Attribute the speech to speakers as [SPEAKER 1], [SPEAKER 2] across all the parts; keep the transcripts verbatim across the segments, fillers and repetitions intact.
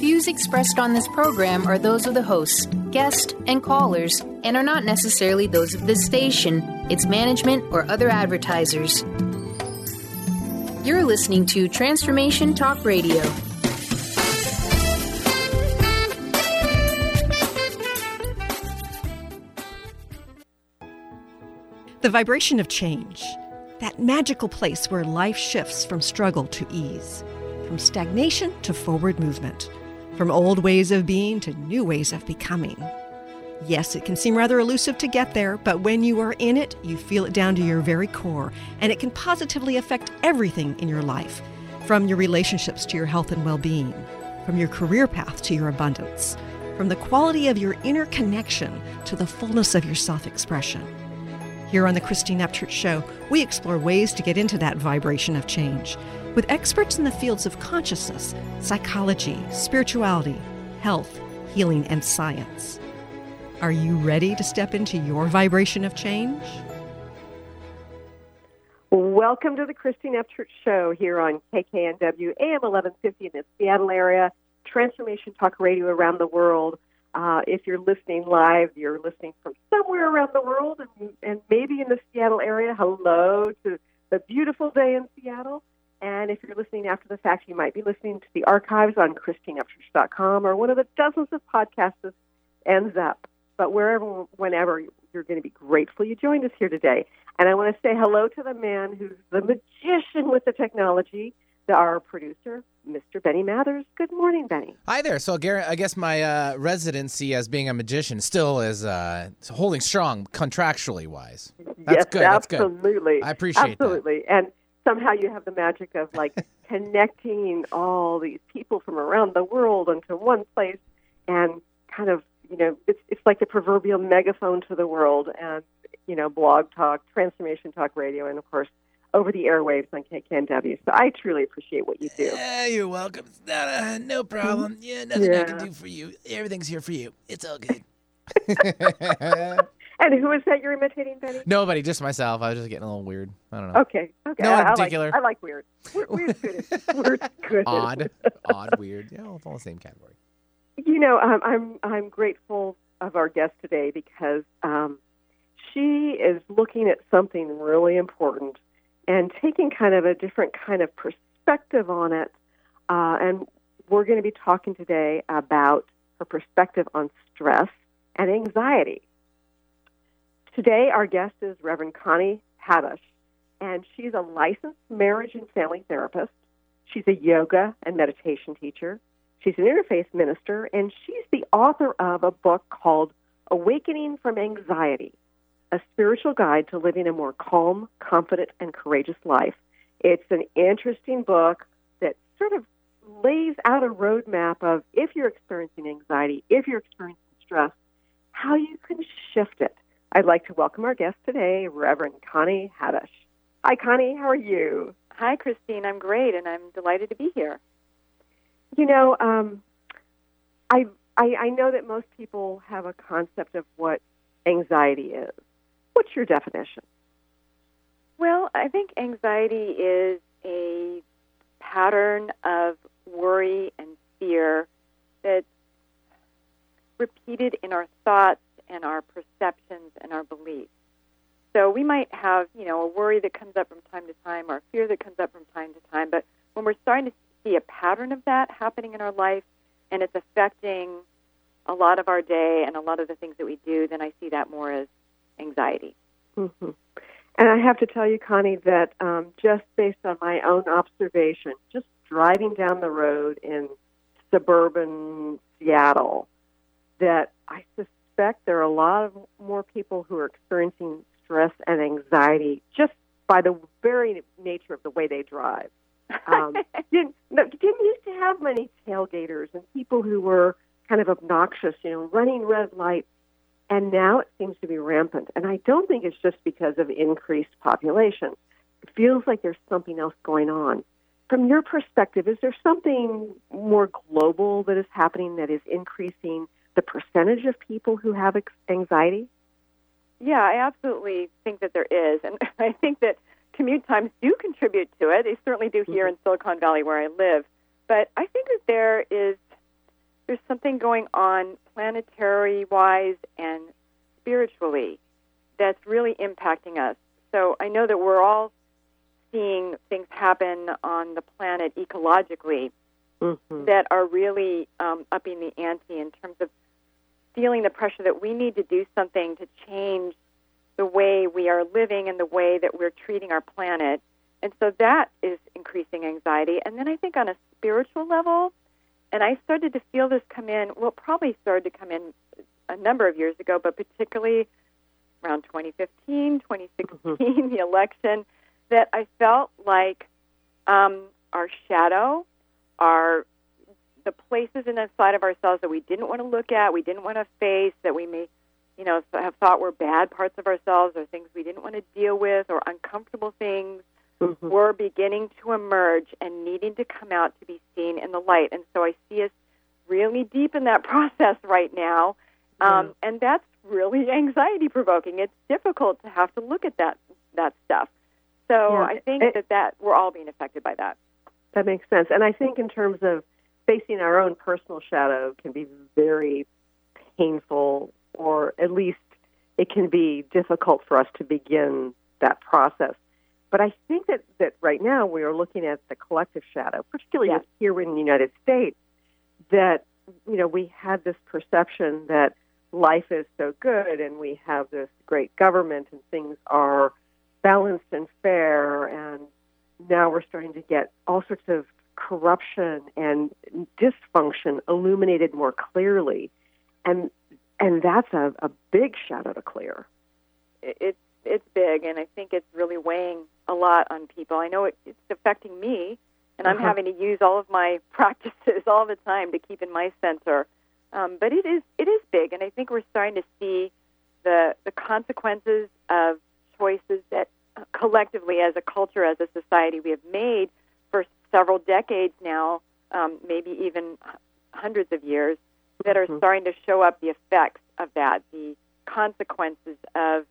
[SPEAKER 1] Views expressed on this program are those of the hosts, guests, and callers, and are not necessarily those of this station, its management, or other advertisers. You're listening to Transformation Talk Radio.
[SPEAKER 2] The vibration of change, that magical place where life shifts from struggle to ease, from stagnation to forward movement, from old ways of being to new ways of becoming. Yes, it can seem rather elusive to get there, but when you are in it, you feel it down to your very core, and it can positively affect everything in your life, from your relationships to your health and well-being, from your career path to your abundance, from the quality of your inner connection to the fullness of your self-expression. Here on the Christine Upchurch Show, we explore ways to get into that vibration of change with experts in the fields of consciousness, psychology, spirituality, health, healing, and science. Are you ready to step into your vibration of change?
[SPEAKER 3] Welcome to the Christine Upchurch Show here on K K N W, A M eleven fifty in the Seattle area, Transformation Talk Radio around the world. Uh, if you're listening live, you're listening from somewhere around the world, and, and maybe in the Seattle area. Hello to the beautiful day in Seattle. And if you're listening after the fact, you might be listening to the archives on Christine Upchurch dot com or one of the dozens of podcasts that ends up. But wherever, whenever, you're going to be grateful you joined us here today. And I want to say hello to the man who's the magician with the technology, our producer, Mister Benny Mathers. Good morning, Benny.
[SPEAKER 4] Hi there. So, Garrett, I guess my uh, residency as being a magician still is uh, holding strong contractually wise. That's
[SPEAKER 3] yes,
[SPEAKER 4] good.
[SPEAKER 3] absolutely.
[SPEAKER 4] That's good. I appreciate
[SPEAKER 3] absolutely.
[SPEAKER 4] that.
[SPEAKER 3] And somehow you have the magic of like connecting all these people from around the world into one place, and kind of, you know, it's it's like the proverbial megaphone to the world, and you know, Blog Talk, Transformation Talk Radio, and of course, over the airwaves on K K N W. So I truly appreciate what you do.
[SPEAKER 4] Yeah, you're welcome. It's not a, no problem. Yeah, nothing
[SPEAKER 3] yeah.
[SPEAKER 4] I can do for you. Everything's here for you. It's all good.
[SPEAKER 3] And who is that you're imitating, Benny?
[SPEAKER 4] Nobody, just myself. I was just getting a little weird. I don't know.
[SPEAKER 3] Okay, okay.
[SPEAKER 4] No one in
[SPEAKER 3] I,
[SPEAKER 4] particular.
[SPEAKER 3] I like, I like weird. Weird, weird's good. Weird's good.
[SPEAKER 4] Odd, odd, weird. Yeah, all in the same category.
[SPEAKER 3] You know, um, I'm I'm grateful of our guest today because um, she is looking at something really important and taking kind of a different kind of perspective on it. Uh, and we're going to be talking today about her perspective on stress and anxiety. Today, our guest is Reverend Connie Habush, and she's a licensed marriage and family therapist. She's a yoga and meditation teacher. She's an interfaith minister, and she's the author of a book called Awakening from Anxiety, a spiritual guide to living a more calm, confident, and courageous life. It's an interesting book that sort of lays out a roadmap of if you're experiencing anxiety, if you're experiencing stress, how you can shift it. I'd like to welcome our guest today, Reverend Connie Habush. Hi, Connie. How are you?
[SPEAKER 5] Hi, Christine. I'm great, and I'm delighted to be here.
[SPEAKER 3] You know, um, I, I I know that most people have a concept of what anxiety is. What's your definition?
[SPEAKER 5] Well, I think anxiety is a pattern of worry and fear that's repeated in our thoughts and our perceptions and our beliefs. So we might have, you know, a worry that comes up from time to time or a fear that comes up from time to time, but when we're starting to see a pattern of that happening in our life and it's affecting a lot of our day and a lot of the things that we do, then I see that more as anxiety.
[SPEAKER 3] Mm-hmm. And I have to tell you, Connie, that um, just based on my own observation, just driving down the road in suburban Seattle, that I suspect there are a lot of more people who are experiencing stress and anxiety just by the very nature of the way they drive. Um, didn't, no, didn't used to have many tailgaters and people who were kind of obnoxious, you know, running red lights. And now it seems to be rampant. And I don't think it's just because of increased population. It feels like there's something else going on. From your perspective, is there something more global that is happening that is increasing the percentage of people who have anxiety?
[SPEAKER 5] Yeah, I absolutely think that there is. And I think that commute times do contribute to it. They certainly do here in Silicon Valley where I live. But I think that there is there's something going on planetary-wise and spiritually that's really impacting us. So I know that we're all seeing things happen on the planet ecologically mm-hmm. that are really um, upping the ante in terms of feeling the pressure that we need to do something to change the way we are living and the way that we're treating our planet. And so that is increasing anxiety. And then I think on a spiritual level, and I started to feel this come in, well, probably started to come in a number of years ago, but particularly around twenty fifteen, twenty sixteen, mm-hmm. the election, that I felt like um, our shadow, our the places inside of ourselves that we didn't want to look at, we didn't want to face, that we may, you know, have thought were bad parts of ourselves or things we didn't want to deal with or uncomfortable things, mm-hmm. were beginning to emerge and needing to come out to be seen in the light. And so I see us really deep in that process right now, um, mm. and that's really anxiety-provoking. It's difficult to have to look at that that stuff. So yeah. I think it, that, that we're all being affected by that.
[SPEAKER 3] That makes sense. And I think in terms of facing our own personal shadow can be very painful, or at least it can be difficult for us to begin that process. But I think that, that right now we are looking at the collective shadow, particularly yes. here in the United States, that, you know, we had this perception that life is so good and we have this great government and things are balanced and fair, and now we're starting to get all sorts of corruption and dysfunction illuminated more clearly. And and that's a, a big shadow to clear.
[SPEAKER 5] It's it's big, and I think it's really weighing a lot on people. I know it, it's affecting me, and I'm uh-huh. having to use all of my practices all the time to keep in my center. Um, but it is it is big, and I think we're starting to see the the consequences of choices that uh, collectively, as a culture, as a society, we have made for several decades now, um, maybe even hundreds of years, that are mm-hmm. starting to show up the effects of that, the consequences of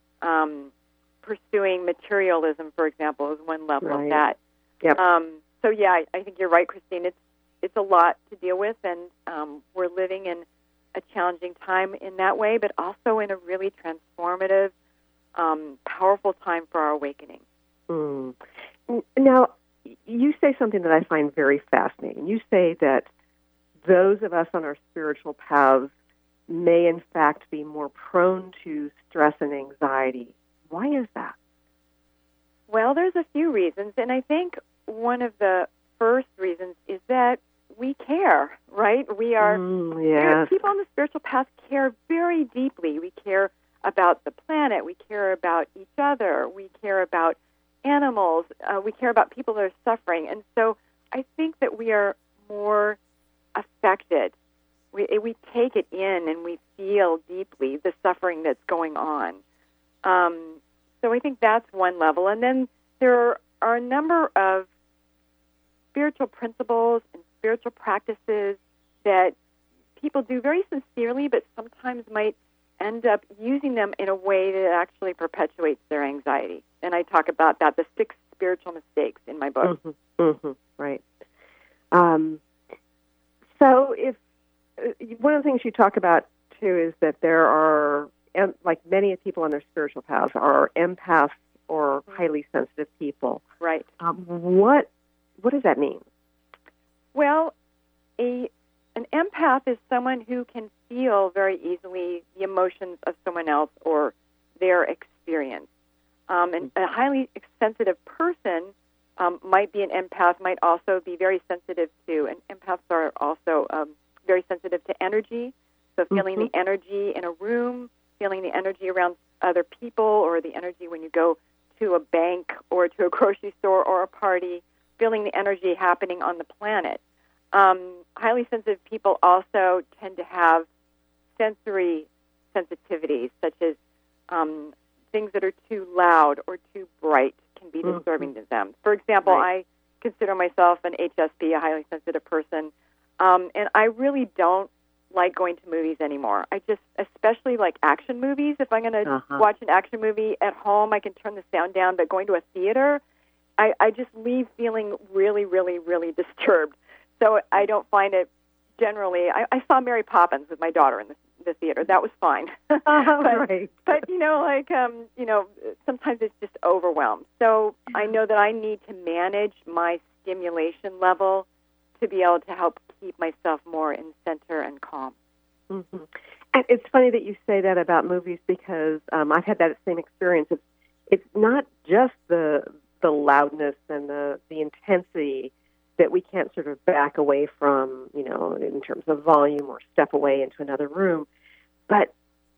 [SPEAKER 5] um, pursuing materialism, for example, is one level right. of that.
[SPEAKER 3] Yep.
[SPEAKER 5] Um, so, yeah, I, I think you're right, Christine. It's it's a lot to deal with, and um, we're living in a challenging time in that way, but also in a really transformative, um, powerful time for our awakening.
[SPEAKER 3] Mm. Now, you say something that I find very fascinating. You say that those of us on our spiritual paths may, in fact, be more prone to stress and anxiety. Why is that?
[SPEAKER 5] Well, there's a few reasons, and I think one of the first reasons is that we care, right? We are
[SPEAKER 3] mm, yes.
[SPEAKER 5] people on the spiritual path care very deeply. We care about the planet. We care about each other. We care about animals. Uh, we care about people that are suffering. And so I think that we are more affected. We we take it in and we feel deeply the suffering that's going on. Um, so I think that's one level. And then there are, are a number of spiritual principles and spiritual practices that people do very sincerely, but sometimes might end up using them in a way that actually perpetuates their anxiety. And I talk about that, the six spiritual mistakes in my book.
[SPEAKER 3] Mm-hmm, mm-hmm, right. Um, so if uh, one of the things you talk about, too, is that there are, like many people on their spiritual paths, are empaths or highly sensitive people.
[SPEAKER 5] Right.
[SPEAKER 3] Um, what what does that mean?
[SPEAKER 5] Well, a an empath is someone who can feel very easily the emotions of someone else or their experience. Um, and a highly sensitive person um, might be an empath, might also be very sensitive to, and empaths are also um, very sensitive to energy. So feeling mm-hmm. the energy in a room, feeling the energy around other people, or the energy when you go to a bank or to a grocery store or a party, feeling the energy happening on the planet. Um, highly sensitive people also tend to have sensory sensitivities, such as um, things that are too loud or too bright can be disturbing mm-hmm. to them. For example, right. I consider myself an H S P, a highly sensitive person, um, and I really don't like going to movies anymore. I just, especially like action movies, if I'm going to uh-huh. watch an action movie at home, I can turn the sound down, but going to a theater, I, I just leave feeling really, really, really disturbed. So I don't find it generally, I, I saw Mary Poppins with my daughter in the, the theater. That was fine.
[SPEAKER 3] Oh,
[SPEAKER 5] but,
[SPEAKER 3] right.
[SPEAKER 5] but, you know, like, um, you know, sometimes it's just overwhelmed. So I know that I need to manage my stimulation level to be able to help keep myself more in center and calm.
[SPEAKER 3] Mm-hmm. And it's funny that you say that about movies because um, I've had that same experience. It's, it's not just the the loudness and the, the intensity that we can't sort of back away from, you know, in terms of volume or step away into another room, but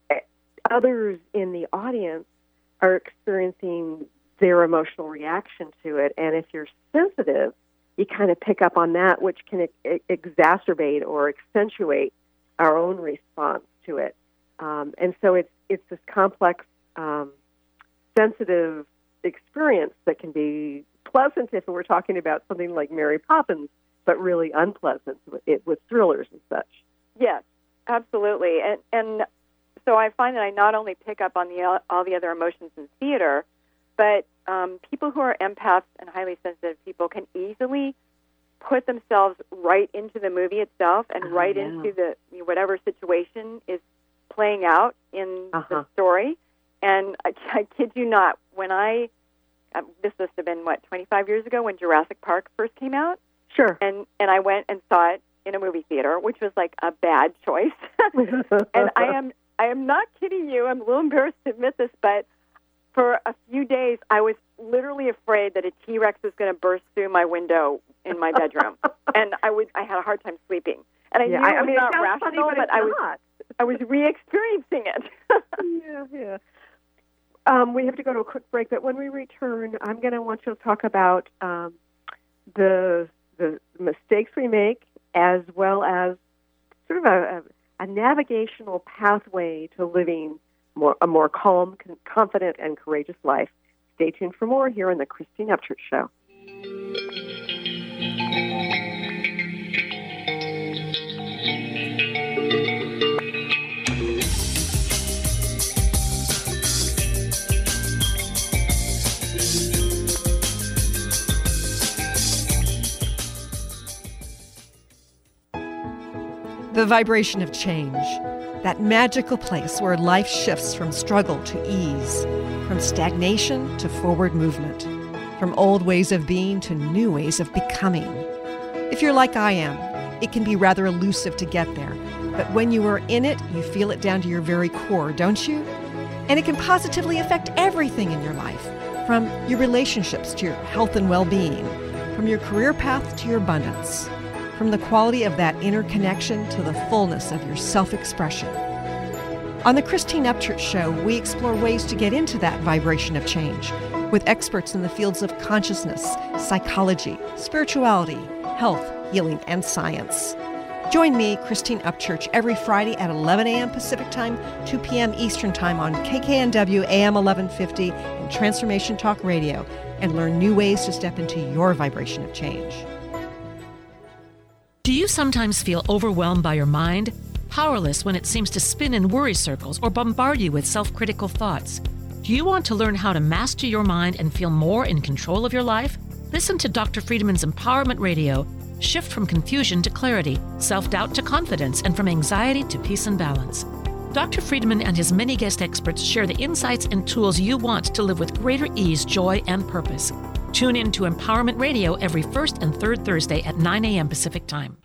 [SPEAKER 3] others in the audience are experiencing their emotional reaction to it. And if you're sensitive, you kind of pick up on that, which can e- exacerbate or accentuate our own response to it. Um, and so it's it's this complex, um, sensitive experience that can be pleasant if we're talking about something like Mary Poppins, but really unpleasant with, it, with thrillers and such.
[SPEAKER 5] Yes, absolutely. And and so I find that I not only pick up on the all the other emotions in theater, but um, people who are empaths and highly sensitive people can easily put themselves right into the movie itself and
[SPEAKER 3] oh,
[SPEAKER 5] right
[SPEAKER 3] yeah.
[SPEAKER 5] into the you know, whatever situation is playing out in
[SPEAKER 3] uh-huh.
[SPEAKER 5] the story. And I, I kid you not, when I, um, this must have been, what, twenty-five years ago when Jurassic Park first came out?
[SPEAKER 3] Sure.
[SPEAKER 5] And, and I went and saw it in a movie theater, which was like a bad choice. And I am I am not kidding you. I'm a little embarrassed to admit this, but for a few days, I was literally afraid that a T-Rex was going to burst through my window in my bedroom, and I would I had a hard time sleeping. And I
[SPEAKER 3] yeah,
[SPEAKER 5] knew
[SPEAKER 3] I,
[SPEAKER 5] it was
[SPEAKER 3] I mean,
[SPEAKER 5] not
[SPEAKER 3] it
[SPEAKER 5] rational,
[SPEAKER 3] funny, but,
[SPEAKER 5] but I was
[SPEAKER 3] not.
[SPEAKER 5] I was re-experiencing it.
[SPEAKER 3] yeah, yeah. Um, we have to go to a quick break, but when we return, I'm going to want you to talk about um, the the mistakes we make, as well as sort of a, a, a navigational pathway to living more a more calm, con- confident, and courageous life. Stay tuned for more here on the Christine Upchurch Show.
[SPEAKER 2] The vibration of change, that magical place where life shifts from struggle to ease, from stagnation to forward movement, from old ways of being to new ways of becoming. If you're like I am, it can be rather elusive to get there, but when you are in it, you feel it down to your very core, don't you? And it can positively affect everything in your life, from your relationships to your health and well-being, from your career path to your abundance, from the quality of that inner connection to the fullness of your self-expression. On the Christine Upchurch Show, we explore ways to get into that vibration of change with experts in the fields of consciousness, psychology, spirituality, health, healing, and science. Join me, Christine Upchurch, every Friday at eleven a.m. Pacific Time, two p.m. Eastern Time on K K N W A M eleven fifty and Transformation Talk Radio, and learn new ways to step into your vibration of change.
[SPEAKER 6] Do you sometimes feel overwhelmed by your mind? Powerless when it seems to spin in worry circles or bombard you with self-critical thoughts? Do you want to learn how to master your mind and feel more in control of your life? Listen to Doctor Friedman's Empowerment Radio. Shift from confusion to clarity, self-doubt to confidence, and from anxiety to peace and balance. Doctor Friedman and his many guest experts share the insights and tools you want to live with greater ease, joy, and purpose. Tune in to Empowerment Radio every first and third Thursday at nine a.m. Pacific Time.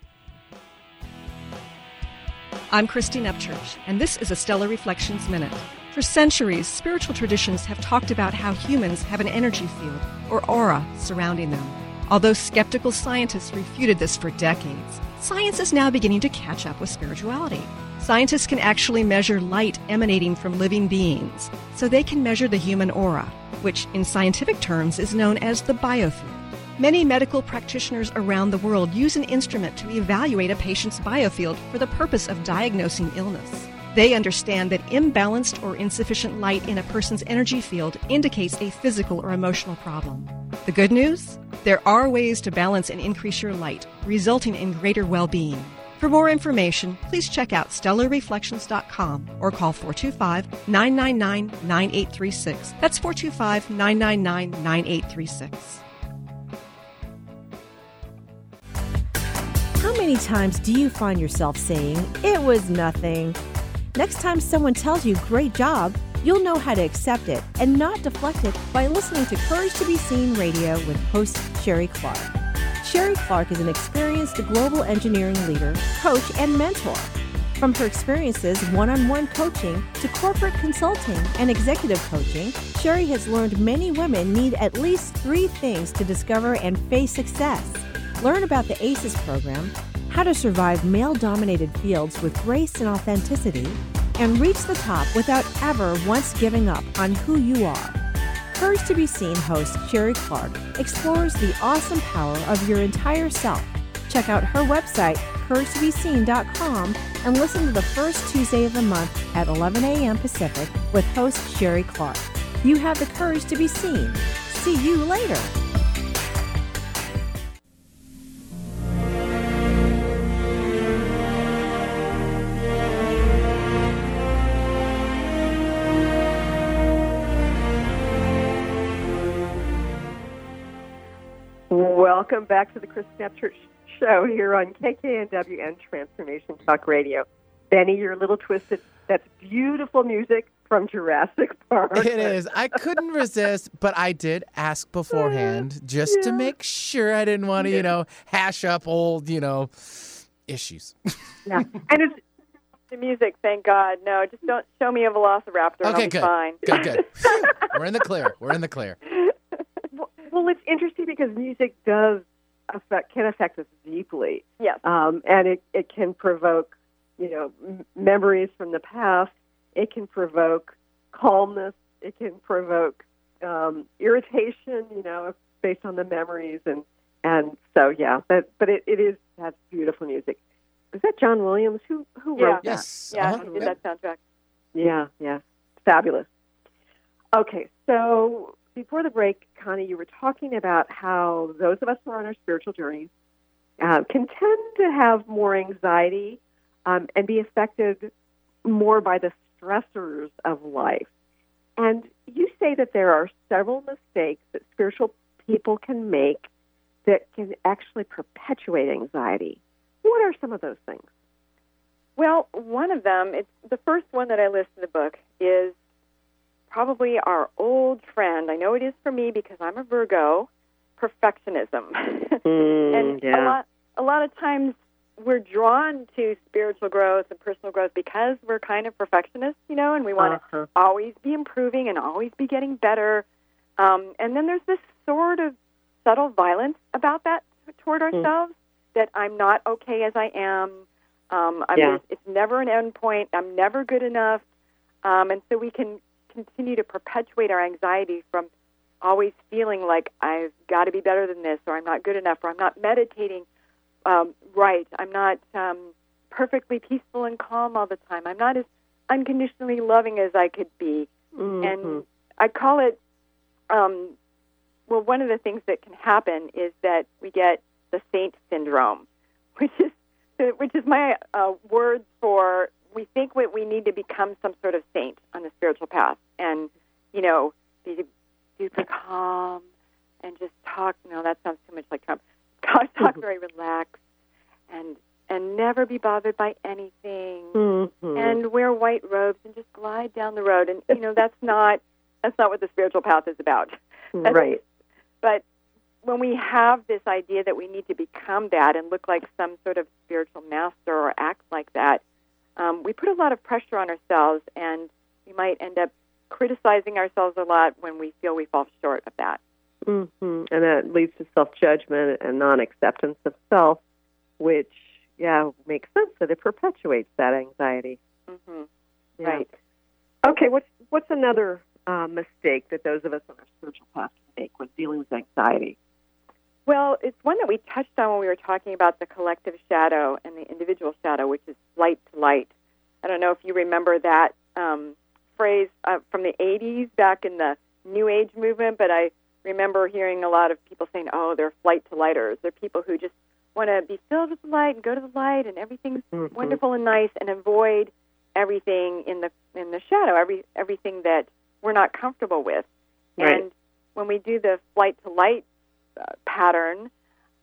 [SPEAKER 2] I'm Christine Upchurch, and this is a Stellar Reflections Minute. For centuries, spiritual traditions have talked about how humans have an energy field, or aura, surrounding them. Although skeptical scientists refuted this for decades, science is now beginning to catch up with spirituality. Scientists can actually measure light emanating from living beings, so they can measure the human aura, which in scientific terms is known as the biofield. Many medical practitioners around the world use an instrument to evaluate a patient's biofield for the purpose of diagnosing illness. They understand that imbalanced or insufficient light in a person's energy field indicates a physical or emotional problem. The good news? There are ways to balance and increase your light, resulting in greater well-being. For more information, please check out stellar reflections dot com or call four two five, nine nine nine, nine eight three six. That's four two five, nine nine nine, nine eight three six.
[SPEAKER 7] How many many times do you find yourself saying, "It was nothing"? Next time someone tells you, "Great job," you'll know how to accept it and not deflect it by listening to Courage to be Seen Radio with host Sherry Clark. Sherry Clark is an experienced global engineering leader, coach, and mentor. From her experiences one-on-one coaching to corporate consulting and executive coaching, Sherry has learned many women need at least three things to discover and face success. Learn about the ACES program, how to survive male-dominated fields with grace and authenticity, and reach the top without ever once giving up on who you are. Courage to be Seen host Sherry Clark explores the awesome power of your entire self. Check out her website, courage to be seen dot com, and listen to the first Tuesday of the month at eleven a.m. Pacific with host Sherry Clark. You have the courage to be seen. See you later.
[SPEAKER 3] Welcome back to the Chris Snapchurch Show here on K K N W and Transformation Talk Radio. Benny, you're a little twisted. That's beautiful music from Jurassic Park.
[SPEAKER 4] It is. I couldn't resist, but I did ask beforehand just yeah. to make sure I didn't want to, you know, hash up old, you know, issues.
[SPEAKER 3] Yeah, and it's
[SPEAKER 5] the music. Thank God. No, just don't show me a Velociraptor.
[SPEAKER 4] Okay,
[SPEAKER 5] and I'll be
[SPEAKER 4] good.
[SPEAKER 5] Fine.
[SPEAKER 4] Good, good. We're in the clear. We're in the clear.
[SPEAKER 3] Well, it's interesting because music does affect, can affect us deeply.
[SPEAKER 5] Yes.
[SPEAKER 3] Um, and it, it can provoke, you know, m- memories from the past. It can provoke calmness. It can provoke um, irritation, you know, based on the memories. And, and so, yeah, that, but it, it is, that's beautiful music. Is that John Williams? Who, who
[SPEAKER 5] yeah.
[SPEAKER 3] wrote
[SPEAKER 4] yes.
[SPEAKER 3] that?
[SPEAKER 5] Yeah,
[SPEAKER 4] uh-huh.
[SPEAKER 5] he did that soundtrack.
[SPEAKER 3] Yeah, yeah. Fabulous. Okay, so before the break, Connie, you were talking about how those of us who are on our spiritual journeys uh, can tend to have more anxiety um, and be affected more by the stressors of life. And you say that there are several mistakes that spiritual people can make that can actually perpetuate anxiety. What are some of those things?
[SPEAKER 5] Well, one of them, it's the first one that I list in the book, is probably our old friend. I know it is for me because I'm a Virgo, perfectionism.
[SPEAKER 3] Mm,
[SPEAKER 5] and
[SPEAKER 3] yeah.
[SPEAKER 5] a lot, a lot of times we're drawn to spiritual growth and personal growth because we're kind of perfectionists, you know, and we want to
[SPEAKER 3] Uh-huh.
[SPEAKER 5] always be improving and always be getting better. Um, and then there's this sort of subtle violence about that toward ourselves, mm. that I'm not okay as I am. Um, I'm
[SPEAKER 3] Yeah.
[SPEAKER 5] just, it's never an end point. I'm never good enough. Um, and so we can continue to perpetuate our anxiety from always feeling like I've got to be better than this, or I'm not good enough, or I'm not meditating um, right. I'm not um, perfectly peaceful and calm all the time. I'm not as unconditionally loving as I could be.
[SPEAKER 3] Mm-hmm.
[SPEAKER 5] And I call it, um, well, one of the things that can happen is that we get the saint syndrome, which is which is my uh, word for we think we, we need to become some sort of saint on the spiritual path and, you know, be super calm and just talk. No, that sounds too much like Trump. Talk, talk very relaxed and and never be bothered by anything
[SPEAKER 3] mm-hmm.
[SPEAKER 5] and wear white robes and just glide down the road. And, you know, that's not that's not what the spiritual path is about. That's,
[SPEAKER 3] right.
[SPEAKER 5] But when we have this idea that we need to become that and look like some sort of spiritual master or act like that, um, we put a lot of pressure on ourselves, and we might end up criticizing ourselves a lot when we feel we fall short of that.
[SPEAKER 3] Mm-hmm. And that leads to self-judgment and non-acceptance of self, which, yeah, makes sense that it perpetuates that anxiety.
[SPEAKER 5] Mm-hmm.
[SPEAKER 3] Yeah.
[SPEAKER 5] Right.
[SPEAKER 3] Okay, what's, what's another uh, mistake that those of us on our spiritual path can make when dealing with anxiety?
[SPEAKER 5] Well, it's one that we touched on when we were talking about the collective shadow and the individual shadow, which is light to light. I don't know if you remember that um, phrase uh, from the eighties back in the New Age movement, but I remember hearing a lot of people saying, oh, they're flight to lighters. They're people who just want to be filled with the light and go to the light and everything's
[SPEAKER 3] mm-hmm.
[SPEAKER 5] wonderful and nice and avoid everything in the in the shadow, every everything that we're not comfortable with.
[SPEAKER 3] Right.
[SPEAKER 5] And when we do the flight to light Uh, pattern,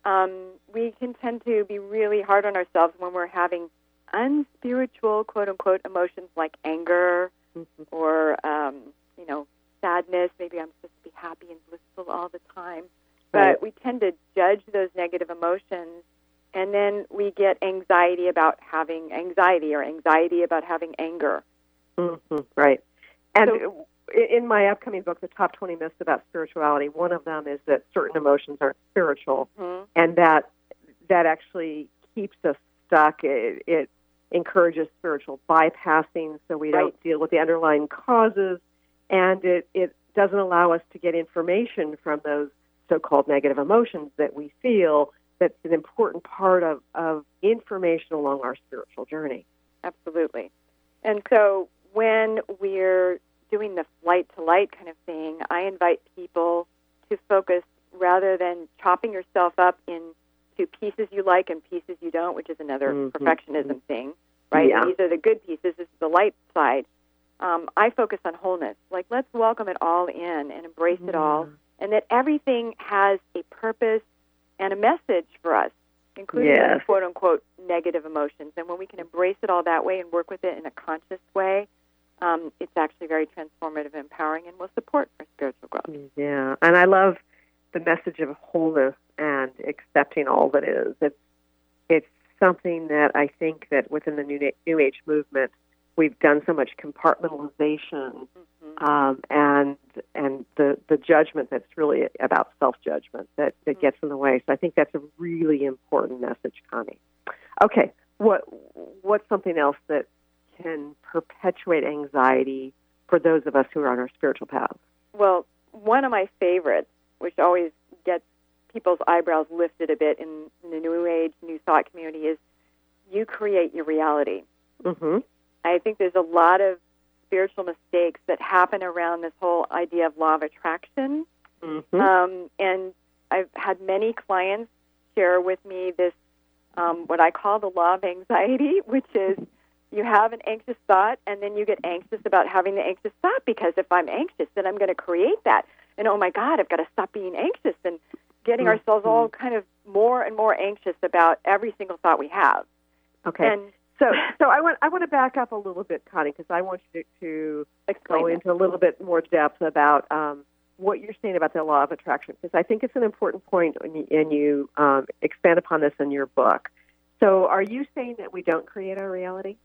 [SPEAKER 5] um, we can tend to be really hard on ourselves when we're having unspiritual, quote-unquote, emotions like anger mm-hmm. or, um, you know, sadness. Maybe I'm supposed to be happy and blissful all the time.
[SPEAKER 3] Right.
[SPEAKER 5] But we tend to judge those negative emotions, and then we get anxiety about having anxiety or anxiety about having anger.
[SPEAKER 3] Mm-hmm. Right. And
[SPEAKER 5] So,
[SPEAKER 3] in my upcoming book, The Top twenty Myths About Spirituality, one of them is that certain emotions aren't spiritual,
[SPEAKER 5] mm-hmm.
[SPEAKER 3] and that that actually keeps us stuck. It, it encourages spiritual bypassing, so we
[SPEAKER 5] Right.
[SPEAKER 3] don't deal with the underlying causes, and it, it doesn't allow us to get information from those so-called negative emotions that we feel. That's an important part of, of information along our spiritual journey.
[SPEAKER 5] Absolutely. And so when we're doing the flight to light kind of thing, I invite people to focus rather than chopping yourself up into pieces you like and pieces you don't, which is another
[SPEAKER 3] mm-hmm.
[SPEAKER 5] perfectionism thing, right?
[SPEAKER 3] Yeah.
[SPEAKER 5] These are the good pieces. This is the light side. Um, I focus on wholeness. Like, let's welcome it all in and embrace
[SPEAKER 3] yeah.
[SPEAKER 5] it all, and that everything has a purpose and a message for us, including
[SPEAKER 3] Yes.
[SPEAKER 5] the quote-unquote negative emotions. And when we can embrace it all that way and work with it in a conscious way, um, it's actually very transformative and empowering and will support our spiritual growth.
[SPEAKER 3] Yeah, and I love the message of wholeness and accepting all that is. It's it's something that I think that within the New, New Age movement, we've done so much compartmentalization
[SPEAKER 5] Mm-hmm.
[SPEAKER 3] um, and and the, the judgment that's really about self-judgment that, that
[SPEAKER 5] Mm-hmm.
[SPEAKER 3] gets in the way. So I think that's a really important message, Connie. Okay, what what's something else that can perpetuate anxiety for those of us who are on our spiritual path?
[SPEAKER 5] Well, one of my favorites, which always gets people's eyebrows lifted a bit in, in the New Age, New Thought community, is you create your reality.
[SPEAKER 3] Mm-hmm.
[SPEAKER 5] I think there's a lot of spiritual mistakes that happen around this whole idea of law of attraction.
[SPEAKER 3] Mm-hmm.
[SPEAKER 5] Um, and I've had many clients share with me this, um, what I call the law of anxiety, which is you have an anxious thought, and then you get anxious about having the anxious thought, because if I'm anxious, then I'm going to create that. And, oh, my God, I've got to stop being anxious, and getting
[SPEAKER 3] mm-hmm.
[SPEAKER 5] ourselves all kind of more and more anxious about every single thought we have.
[SPEAKER 3] Okay.
[SPEAKER 5] And
[SPEAKER 3] So, so I want I want to back up a little bit, Connie, because I want you to, to
[SPEAKER 5] Explain
[SPEAKER 3] go
[SPEAKER 5] it.
[SPEAKER 3] into a little bit more depth about um, what you're saying about the law of attraction, because I think it's an important point, and you, and you um, expand upon this in your book. So, are you saying that we don't create our reality?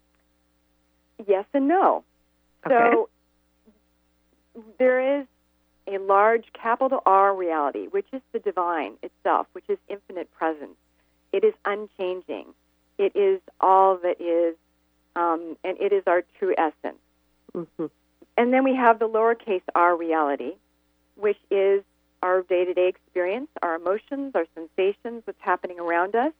[SPEAKER 5] Yes and no.
[SPEAKER 3] Okay.
[SPEAKER 5] So there is a large capital R reality, which is the divine itself, which is infinite presence. It is unchanging. It is all that is, um, and it is our true essence.
[SPEAKER 3] Mm-hmm.
[SPEAKER 5] And then we have the lowercase r reality, which is our day-to-day experience, our emotions, our sensations, what's happening around us.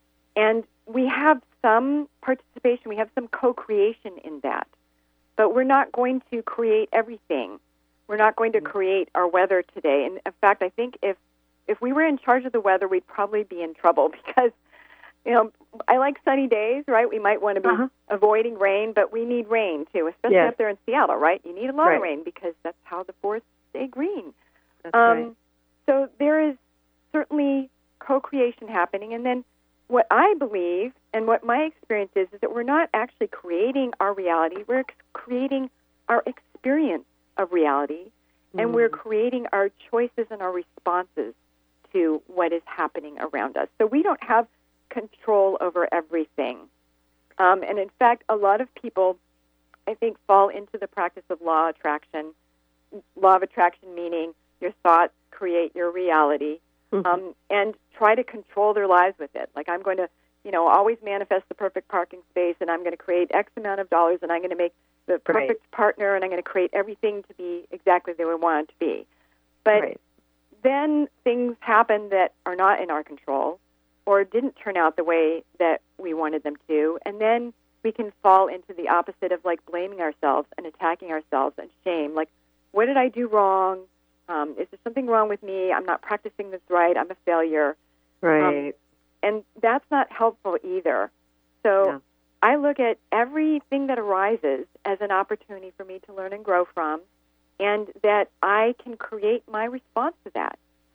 [SPEAKER 5] And we have some participation, we have some co-creation in that. But we're not going to create everything. We're not going to create our weather today. And in fact, I think if, if we were in charge of the weather, we'd probably be in trouble, because, you know, I like sunny days, right? We might want to be
[SPEAKER 3] Uh-huh.
[SPEAKER 5] avoiding rain, but we need rain, too, especially
[SPEAKER 3] Yes.
[SPEAKER 5] up there in Seattle, right? You need a lot
[SPEAKER 3] Right.
[SPEAKER 5] of rain, because that's how the forests stay green.
[SPEAKER 3] That's
[SPEAKER 5] Um,
[SPEAKER 3] right.
[SPEAKER 5] So there is certainly co-creation happening. And then what I believe and what my experience is, is that we're not actually creating our reality. We're ex- creating our experience of reality, and
[SPEAKER 3] Mm.
[SPEAKER 5] we're creating our choices and our responses to what is happening around us. So we don't have control over everything. Um, and in fact, a lot of people, I think, fall into the practice of law of attraction. Law of attraction meaning your thoughts create your reality,
[SPEAKER 3] Mm-hmm.
[SPEAKER 5] um, and try to control their lives with it. Like, I'm going to, you know, always manifest the perfect parking space, and I'm going to create X amount of dollars, and I'm going to make the perfect
[SPEAKER 3] Right.
[SPEAKER 5] partner, and I'm going to create everything to be exactly the way we want it to be. But
[SPEAKER 3] Right.
[SPEAKER 5] then things happen that are not in our control, or didn't turn out the way that we wanted them to, and then we can fall into the opposite of, like, blaming ourselves and attacking ourselves and shame. Like, what did I do wrong? Um, is there something wrong with me? I'm not practicing this right. I'm a failure.
[SPEAKER 3] Right.
[SPEAKER 5] Um, and that's not helpful either. So
[SPEAKER 3] Yeah.
[SPEAKER 5] I look at everything that arises as an opportunity for me to learn and grow from, and that I can create my response to that.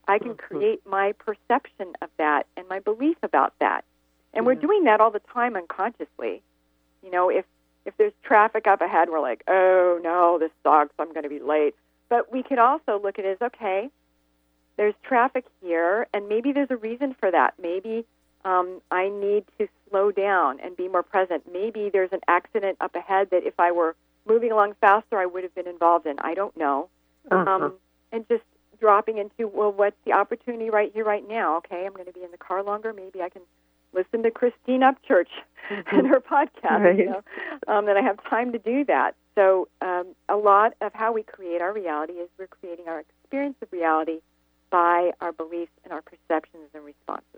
[SPEAKER 5] I can
[SPEAKER 3] Mm-hmm.
[SPEAKER 5] create my perception of that and my belief about that. And we're
[SPEAKER 3] Yeah.
[SPEAKER 5] doing that all the time unconsciously. You know, if if there's traffic up ahead, we're like, oh, no, this sucks, I'm going to be late. But we could also look at it as, okay, there's traffic here, and maybe there's a reason for that. Maybe um, I need to slow down and be more present. Maybe there's an accident up ahead that if I were moving along faster, I would have been involved in. I don't know.
[SPEAKER 3] Uh-huh.
[SPEAKER 5] Um, and just dropping into, well, what's the opportunity right here, right now? Okay, I'm going to be in the car longer. Maybe I can listen to Christine Upchurch and her podcast.
[SPEAKER 3] Right.
[SPEAKER 5] You know, um, and I have time to do that. So um, a lot of how we create our reality is we're creating our experience of reality by our beliefs and our perceptions and responses.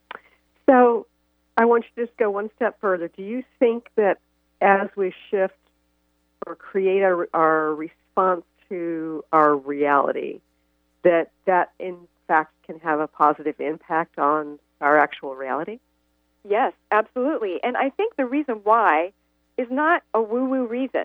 [SPEAKER 3] So I want you to just go one step further. Do you think that as we shift or create our, our response to our reality, that that in fact can have a positive impact on our actual reality?
[SPEAKER 5] Yes, absolutely. And I think the reason why is not a woo-woo reason.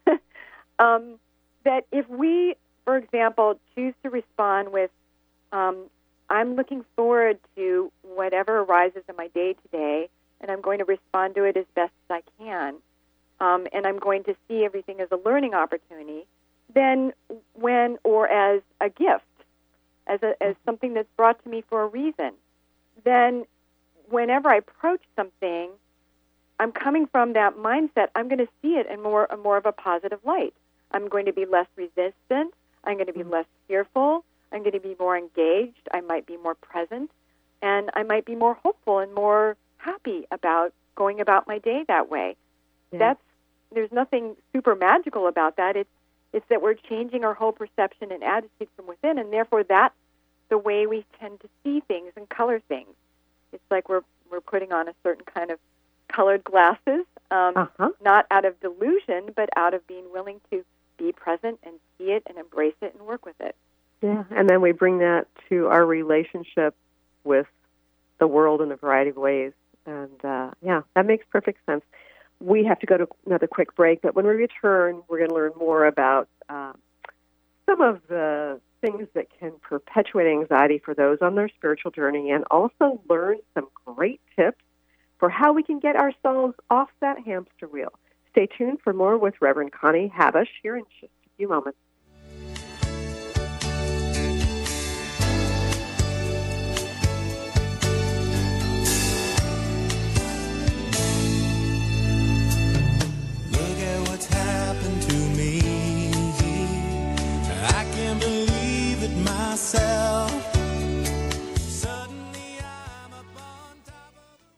[SPEAKER 5] um, that if we, for example, choose to respond with, um, I'm looking forward to whatever arises in my day today, and I'm going to respond to it as best as I can, um, and I'm going to see everything as a learning opportunity, then when, or as a gift, as a, as something that's brought to me for a reason, then whenever I approach something, I'm coming from that mindset. I'm going to see it in more, more of a positive light. I'm going to be less resistant. I'm going to be less fearful. I'm going to be more engaged. I might be more present. And I might be more hopeful and more happy about going about my day that way.
[SPEAKER 3] Yeah.
[SPEAKER 5] That's there's nothing super magical about that. It's it's that we're changing our whole perception and attitude from within, and therefore that's the way we tend to see things and color things. It's like we're we're putting on a certain kind of colored glasses, um,
[SPEAKER 3] Uh-huh.
[SPEAKER 5] not out of delusion, but out of being willing to be present and see it and embrace it and work with it.
[SPEAKER 3] Yeah, and then we bring that to our relationship with the world in a variety of ways. And, uh, yeah, that makes perfect sense. We have to go to another quick break, but when we return, we're going to learn more about uh, some of the things that can perpetuate anxiety for those on their spiritual journey, and also learn some great tips for how we can get ourselves off that hamster wheel. Stay tuned for more with Reverend Connie Habush here in just a few moments.
[SPEAKER 8] Look at what's happened to me. I can't believe it myself. Suddenly I'm up on top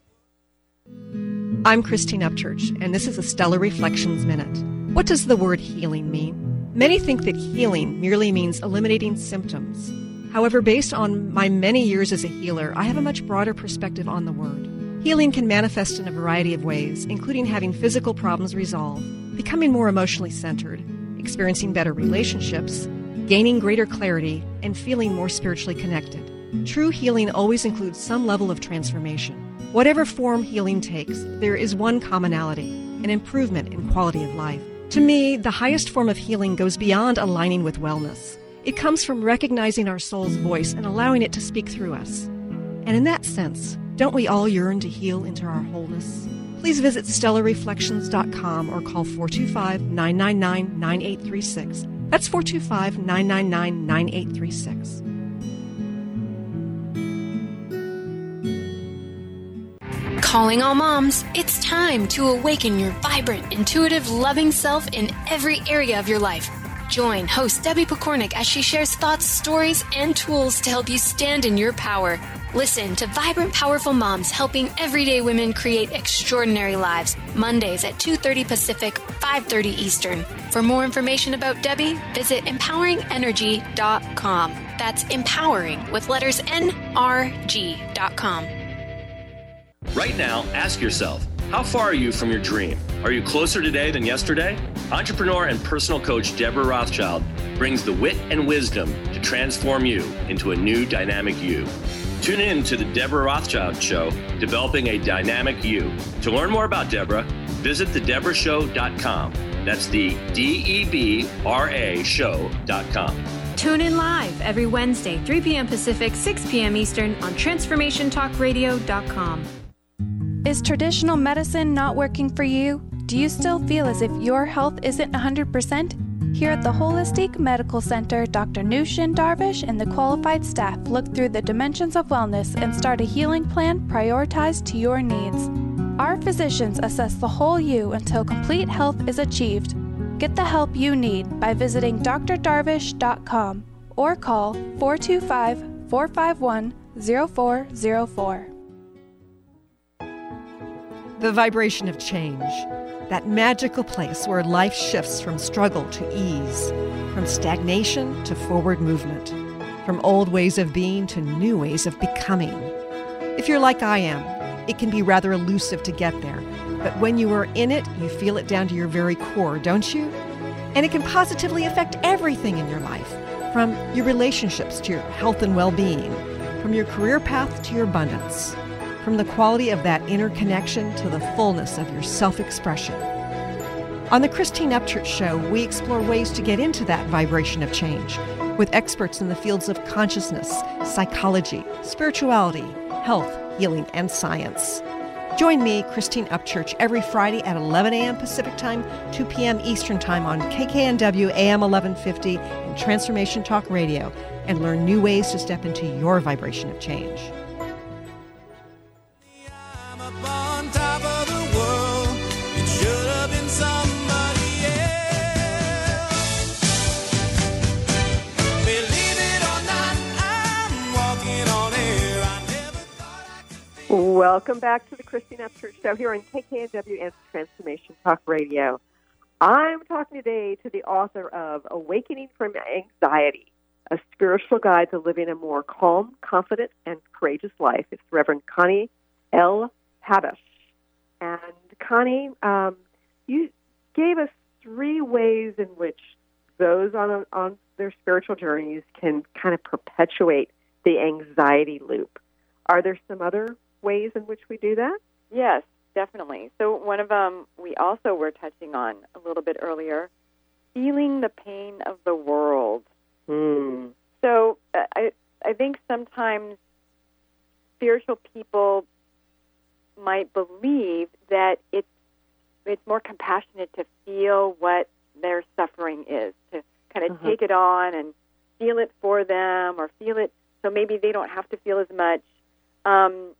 [SPEAKER 8] of...
[SPEAKER 2] I'm Christine Upchurch, and this is a Stellar Reflections Minute. What does the word healing mean? Many think that healing merely means eliminating symptoms. However, based on my many years as a healer, I have a much broader perspective on the word. Healing can manifest in a variety of ways, including having physical problems resolved, becoming more emotionally centered, experiencing better relationships, gaining greater clarity, and feeling more spiritually connected. True healing always includes some level of transformation. Whatever form healing takes, there is one commonality, an improvement in quality of life. To me, the highest form of healing goes beyond aligning with wellness. It comes from recognizing our soul's voice and allowing it to speak through us. And in that sense, don't we all yearn to heal into our wholeness? Please visit stellar reflections dot com or call four two five, nine nine nine, nine eight three six. That's four two five, nine nine nine, nine eight three six.
[SPEAKER 1] Calling all moms, it's time to awaken your vibrant, intuitive, loving self in every area of your life. Join host Debbie Pokornik as she shares thoughts, stories, and tools to help you stand in your power. Listen to Vibrant, Powerful Moms helping everyday women create extraordinary lives. Mondays at two thirty Pacific, five thirty Eastern. For more information about Debbie, visit empowering energy dot com. That's empowering with letters N R G dot com.
[SPEAKER 9] Right now, ask yourself, how far are you from your dream? Are you closer today than yesterday? Entrepreneur and personal coach Deborah Rothschild brings the wit and wisdom to transform you into a new dynamic you. Tune in to the Deborah Rothschild Show, Developing a Dynamic You. To learn more about Deborah, visit the deborah show dot com. That's the D E B R A show dot com.
[SPEAKER 10] Tune in live every Wednesday, three p.m. Pacific, six p.m. Eastern on transformation talk radio dot com.
[SPEAKER 11] Is traditional medicine not working for you? Do you still feel as if your health isn't one hundred percent? Here at the Holistic Medical Center, Doctor Nushin Darvish and the qualified staff look through the dimensions of wellness and start a healing plan prioritized to your needs. Our physicians assess the whole you until complete health is achieved. Get the help you need by visiting d r darvish dot com or call four two five, four five one, zero four zero four.
[SPEAKER 2] The vibration of change, that magical place where life shifts from struggle to ease, from stagnation to forward movement, from old ways of being to new ways of becoming. If you're like I am, it can be rather elusive to get there, but when you are in it, you feel it down to your very core, don't you? And it can positively affect everything in your life, from your relationships to your health and well-being, from your career path to your abundance, from the quality of that inner connection to the fullness of your self-expression. On the Christine Upchurch Show, we explore ways to get into that vibration of change with experts in the fields of consciousness, psychology, spirituality, health, healing, and science. Join me, Christine Upchurch, every Friday at eleven a.m. Pacific Time, two p.m. Eastern Time on K K N W A M eleven fifty and Transformation Talk Radio, and learn new ways to step into your vibration of change.
[SPEAKER 3] Welcome back to the Christine Upchurch Show here on K K N W and Transformation Talk Radio. I'm talking today to the author of Awakening from Anxiety, A Spiritual Guide to Living a More Calm, Confident, and Courageous Life. It's Reverend Connie L. Habash. And Connie, um, you gave us three ways in which those on, a, on their spiritual journeys can kind of perpetuate the anxiety loop. Are there some other ways in which we do that?
[SPEAKER 5] Yes, definitely. So one of them we also were touching on a little bit earlier, feeling the pain of the world.
[SPEAKER 3] Mm.
[SPEAKER 5] So uh, I I think sometimes spiritual people might believe that it's it's more compassionate to feel what their suffering is, to kind of uh-huh. take it on and feel it for them, or feel it so maybe they don't have to feel as much. Um,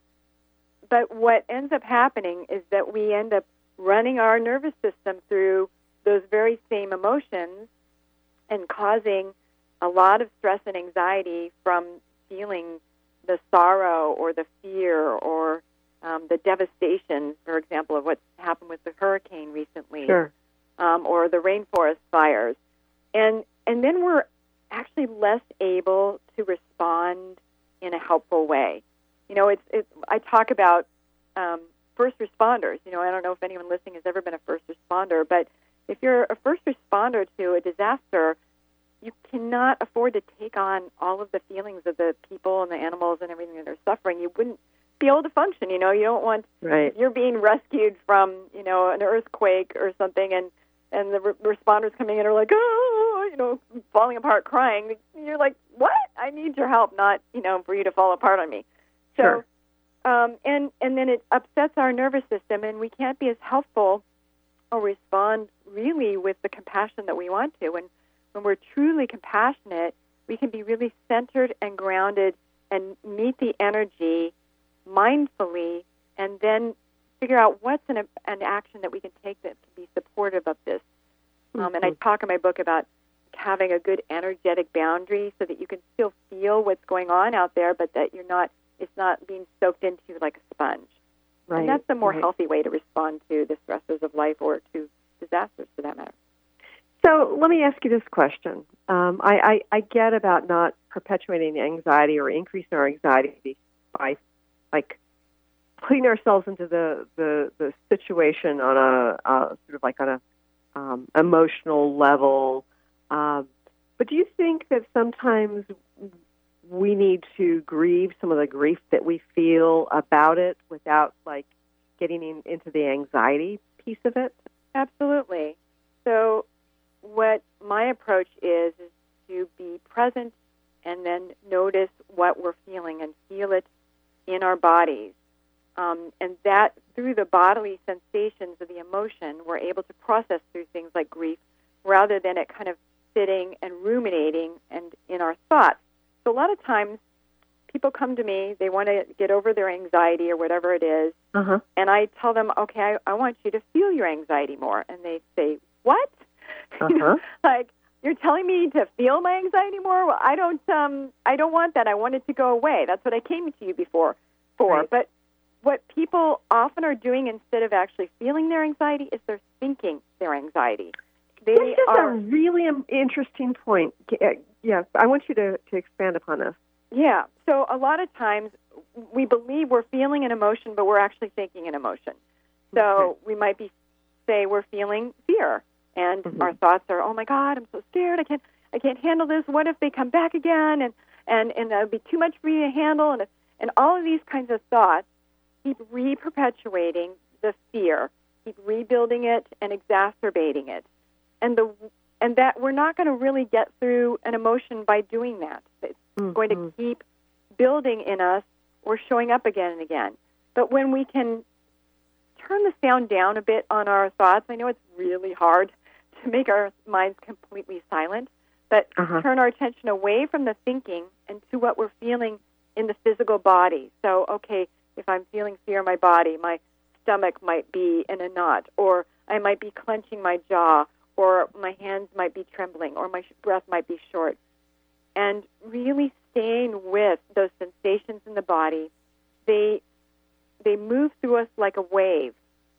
[SPEAKER 5] But what ends up happening is that we end up running our nervous system through those very same emotions and causing a lot of stress and anxiety from feeling the sorrow or the fear or um, the devastation, for example, of what's happened with the hurricane recently,
[SPEAKER 3] sure.
[SPEAKER 5] um, or the rainforest fires. And, and then we're actually less able to respond in a helpful way. You know, it's, it's I talk about um, first responders. You know, I don't know if anyone listening has ever been a first responder, but if you're a first responder to a disaster, you cannot afford to take on all of the feelings of the people and the animals and everything that are suffering. You wouldn't be able to function. You know, you don't want,
[SPEAKER 3] right.
[SPEAKER 5] if you're being rescued from, you know, an earthquake or something, and, and the re- responders coming in are like, oh, you know, falling apart, crying. You're like, what? I need your help, not, you know, for you to fall apart on me. So,
[SPEAKER 3] sure.
[SPEAKER 5] um, and and then it upsets our nervous system, and we can't be as helpful or respond really with the compassion that we want to. And when we're truly compassionate, we can be really centered and grounded and meet the energy mindfully, and then figure out what's an, an action that we can take that can be supportive of this. Mm-hmm. Um, and I talk in my book about having a good energetic boundary so that you can still feel what's going on out there, but that you're not it's not being soaked into like a sponge.
[SPEAKER 3] Right,
[SPEAKER 5] and that's a more
[SPEAKER 3] right.
[SPEAKER 5] healthy way to respond to the stressors of life, or to disasters for that matter.
[SPEAKER 3] So let me ask you this question. Um, I, I, I get about not perpetuating anxiety or increasing our anxiety by like putting ourselves into the, the, the situation on a uh, sort of like on a um, emotional level. Um, but do you think that sometimes we need to grieve some of the grief that we feel about it without, like, getting in, into the anxiety piece of it?
[SPEAKER 5] Absolutely. So what my approach is, is to be present and then notice what we're feeling and feel it in our bodies. Um, and that, through the bodily sensations of the emotion, we're able to process through things like grief rather than it kind of sitting and ruminating and in our thoughts. So a lot of times people come to me, they want to get over their anxiety or whatever it is,
[SPEAKER 3] uh-huh.
[SPEAKER 5] and I tell them, okay, I, I want you to feel your anxiety more. And they say, what?
[SPEAKER 3] Uh-huh.
[SPEAKER 5] Like, you're telling me to feel my anxiety more? Well, I don't um I don't want that. I want it to go away. That's what I came to you before for.
[SPEAKER 3] Right.
[SPEAKER 5] But what people often are doing instead of actually feeling their anxiety is they're thinking their anxiety. They
[SPEAKER 3] this is
[SPEAKER 5] are,
[SPEAKER 3] a really um, interesting point. Yeah, I want you to, to expand upon this.
[SPEAKER 5] Yeah. So a lot of times we believe we're feeling an emotion, but we're actually thinking an emotion. So
[SPEAKER 3] Okay.
[SPEAKER 5] we might be say we're feeling fear. And
[SPEAKER 3] Mm-hmm.
[SPEAKER 5] our thoughts are, oh my God, I'm so scared. I can't, I can't handle this. What if they come back again? And and and that would be too much for you to handle. And and all of these kinds of thoughts keep re-perpetuating the fear, keep rebuilding it and exacerbating it. And the and that we're not going to really get through an emotion by doing that. It's
[SPEAKER 3] mm-hmm.
[SPEAKER 5] going to keep building in us or showing up again and again. But when we can turn the sound down a bit on our thoughts, I know it's really hard to make our minds completely silent, but
[SPEAKER 3] uh-huh.
[SPEAKER 5] turn our attention away from the thinking and to what we're feeling in the physical body. So, okay, if I'm feeling fear in my body, my stomach might be in a knot, or I might be clenching my jaw, or my hands might be trembling, or my breath might be short. And really staying with those sensations in the body, they they move through us like a wave.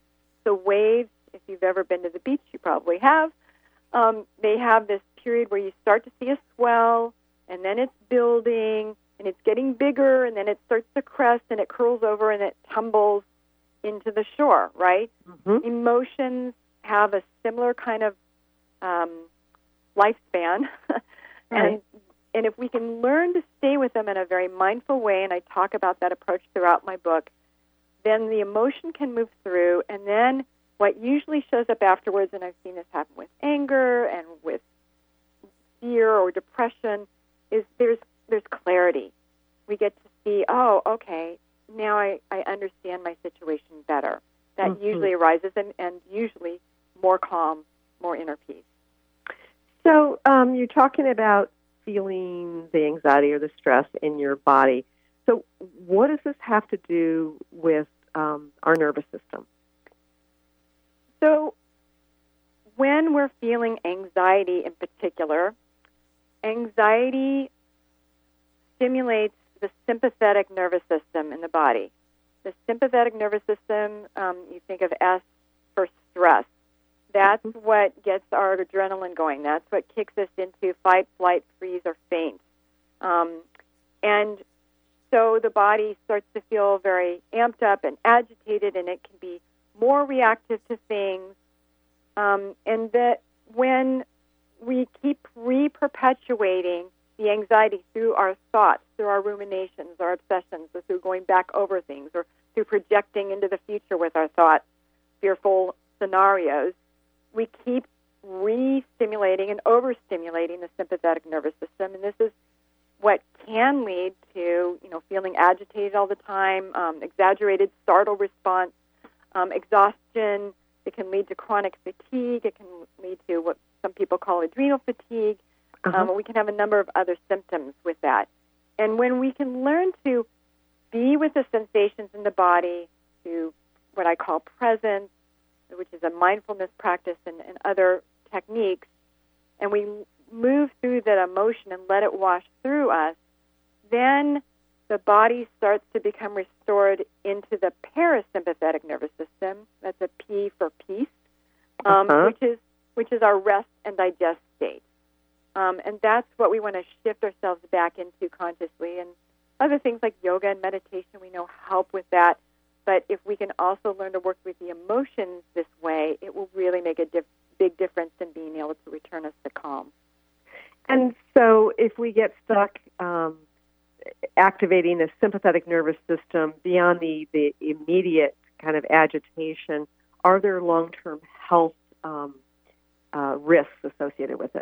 [SPEAKER 5] So waves, if you've ever been to the beach, you probably have, um, they have this period where you start to see a swell, and then it's building, and it's getting bigger, and then it starts to crest, and it curls over, and it tumbles into the shore, right?
[SPEAKER 3] Mm-hmm.
[SPEAKER 5] Emotions have a similar kind of um, lifespan.
[SPEAKER 3] Right.
[SPEAKER 5] and and if we can learn to stay with them in a very mindful way, and I talk about that approach throughout my book, then the emotion can move through, and then what usually shows up afterwards, and I've seen this happen with anger and with fear or depression, is there's there's clarity. We get to see, oh, okay, now I, I understand my situation better. That
[SPEAKER 3] mm-hmm.
[SPEAKER 5] usually arises, and, and usually more calm, more inner peace.
[SPEAKER 3] So um, you're talking about feeling the anxiety or the stress in your body. So what does this have to do with um, our nervous system?
[SPEAKER 5] So when we're feeling anxiety in particular, anxiety stimulates the sympathetic nervous system in the body. The sympathetic nervous system, um, you think of S for stress. That's mm-hmm. what gets our adrenaline going. That's what kicks us into fight, flight, freeze, or faint. Um, and so the body starts to feel very amped up and agitated, and it can be more reactive to things. Um, and that when we keep re-perpetuating the anxiety through our thoughts, through our ruminations, our obsessions, or through going back over things, or through projecting into the future with our thoughts, fearful scenarios, we keep re-stimulating and overstimulating the sympathetic nervous system, and this is what can lead to, you know, feeling agitated all the time, um, exaggerated startle response, um, exhaustion. It can lead to chronic fatigue. It can lead to what some people call adrenal fatigue.
[SPEAKER 3] Uh-huh.
[SPEAKER 5] Um, we can have a number of other symptoms with that. And when we can learn to be with the sensations in the body, to what I call presence, which is a mindfulness practice and, and other techniques, and we move through that emotion and let it wash through us, then the body starts to become restored into the parasympathetic nervous system. That's a P for peace, um,
[SPEAKER 3] uh-huh.
[SPEAKER 5] which is which is our rest and digest state. Um, and that's what we want to shift ourselves back into consciously. And other things like yoga and meditation, we know help with that. But if we can also learn to work with the emotions this way, it will really make a diff- big difference in being able to return us to calm.
[SPEAKER 3] And so if we get stuck um, activating the sympathetic nervous system beyond the, the immediate kind of agitation, are there long-term health um, uh, risks associated with it?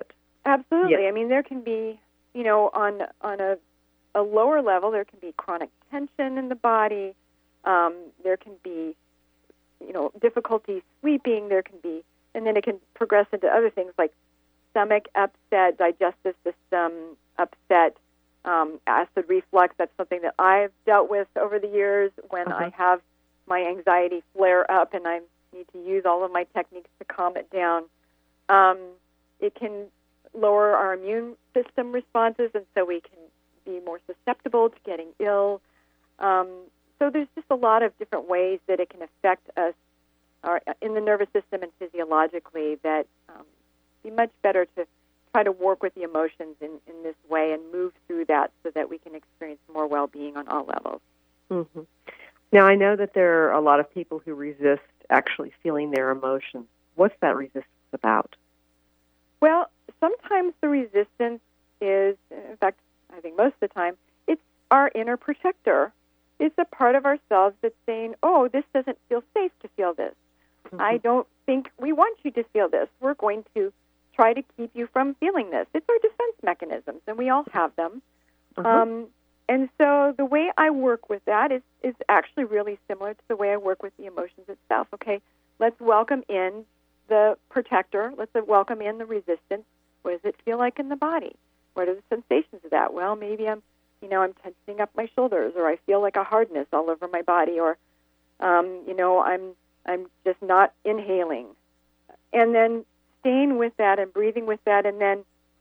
[SPEAKER 5] Absolutely.
[SPEAKER 3] Yes.
[SPEAKER 5] I mean, there can be, you know, on on a, a lower level, there can be chronic tension in the body. Um, there can be, you know, difficulty sleeping. There can be, and then it can progress into other things like stomach upset, digestive system upset, um, acid reflux. That's something that I've dealt with over the years when
[SPEAKER 3] Uh-huh.
[SPEAKER 5] I have my anxiety flare up and I need to use all of my techniques to calm it down. Um, it can lower our immune system responses, and so we can be more susceptible to getting ill. Um, so there's just a lot of different ways that it can affect us our, in the nervous system and physiologically that um, be much better to try to work with the emotions in, in this way and move through that so that we can experience more well-being on all levels.
[SPEAKER 3] Mm-hmm. Now, I know that there are a lot of people who resist actually feeling their emotions. What's that resistance about?
[SPEAKER 5] Well, sometimes the resistance is, in fact, I think most of the time, it's our inner protector. It's a part of ourselves that's saying, oh, this doesn't feel safe to feel this. Mm-hmm. I don't think we want you to feel this. We're going to try to keep you from feeling this. It's our defense mechanisms, and we all have them. Mm-hmm. Um, and so the way I work with that is, is actually really similar to the way I work with the emotions itself. Okay, let's welcome in the protector. Let's welcome in the resistance. What does it feel like in the body? What are the sensations of that? Well, maybe I'm, you know, I'm tensing up my shoulders, or I feel like a hardness all over my body, or, um, you know, I'm, I'm just not inhaling. And then staying with that and breathing with that, and then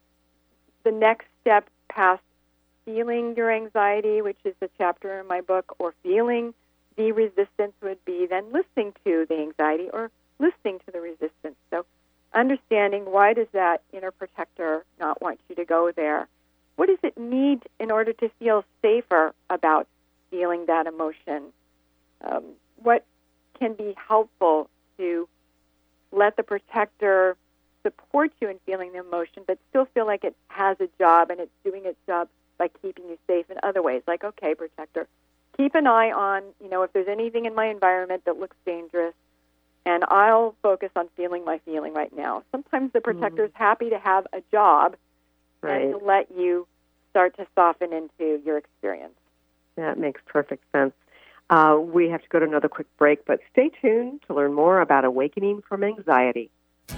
[SPEAKER 5] the next step past feeling your anxiety, which is the chapter in my book, or feeling the resistance would be then listening to the anxiety or listening to the resistance. So understanding, why does that inner protector not want you to go there? What does it need in order to feel safer about feeling that emotion? Um, what can be helpful to let the protector support you in feeling the emotion, but still feel like it has a job and it's doing its job by keeping you safe in other ways? Like, okay, protector, keep an eye on, you know, if there's anything in my environment that looks dangerous, and I'll focus on feeling my feeling right now. Sometimes the protector's mm. happy to have a job
[SPEAKER 3] right.
[SPEAKER 5] and to let you start to soften into your experience.
[SPEAKER 3] That makes perfect sense. Uh, we have to go to another quick break, but stay tuned to learn more about awakening from anxiety.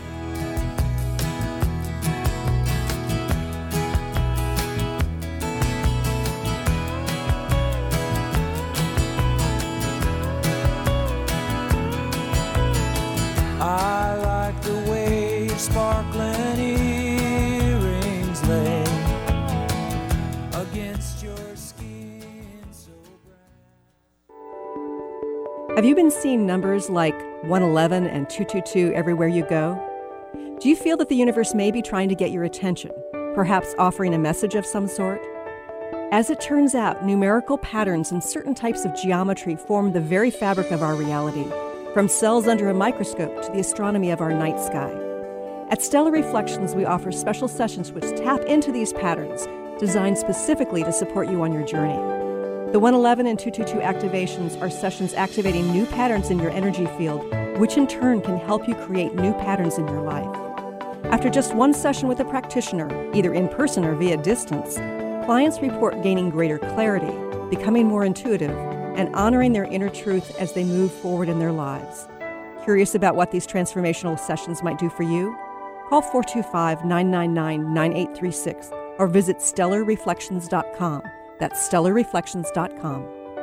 [SPEAKER 8] I like the way your sparkling earrings lay against your skin so bright.
[SPEAKER 2] Have you been seeing numbers like one eleven and two two two everywhere you go? Do you feel that the universe may be trying to get your attention, perhaps offering a message of some sort? As it turns out, numerical patterns and certain types of geometry form the very fabric of our reality, from cells under a microscope to the astronomy of our night sky. At Stellar Reflections, we offer special sessions which tap into these patterns, designed specifically to support you on your journey. The one eleven and two two two activations are sessions activating new patterns in your energy field, which in turn can help you create new patterns in your life. After just one session with a practitioner, either in person or via distance, clients report gaining greater clarity, becoming more intuitive, and honoring their inner truth as they move forward in their lives. Curious about what these transformational sessions might do for you? Call four two five, nine nine nine, nine eight three six or visit stellar reflections dot com. That's stellar reflections dot com.